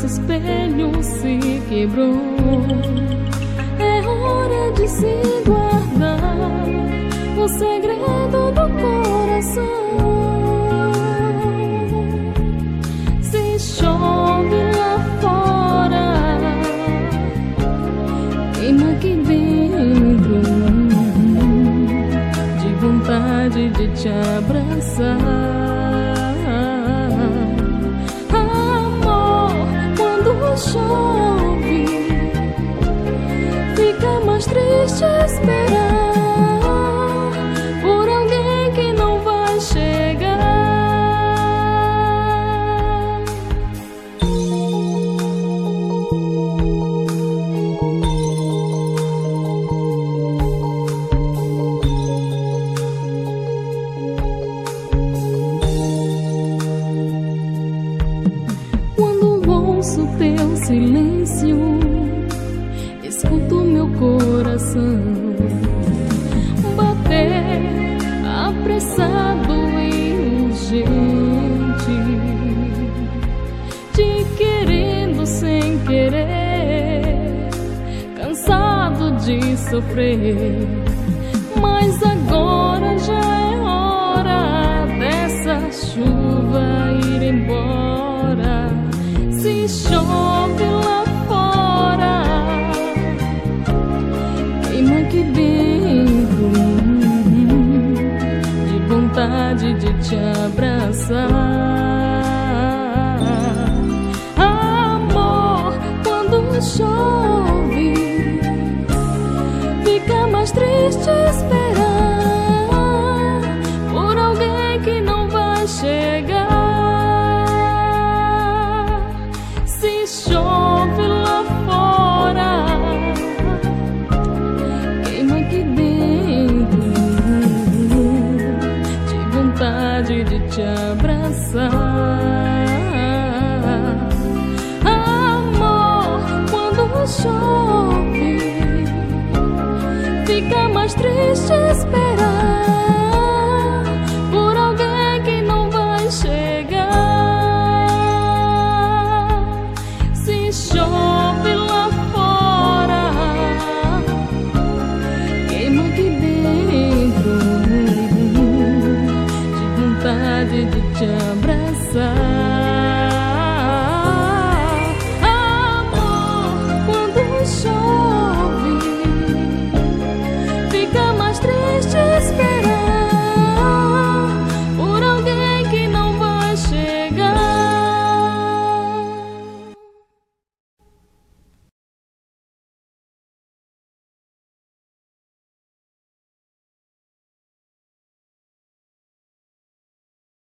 nosso espelho se quebrou. É hora de se guardar o segredo do coração. Se chove lá fora, queima aqui dentro, de vontade de te abraçar. Chove, fica mais triste esperar por alguém que não vai chegar. Quando ouço teu silêncio, escuto meu coração bater apressado e urgente, te querendo sem querer, cansado de sofrer. Mas agora já é hora dessa chuva ir embora. Se chove lá fora, queima aqui dentro, de vontade de te abraçar. Amor, quando chove, fica mais triste esperar por alguém que não vai chegar. Chove lá fora, queima aqui dentro, de vontade de te abraçar.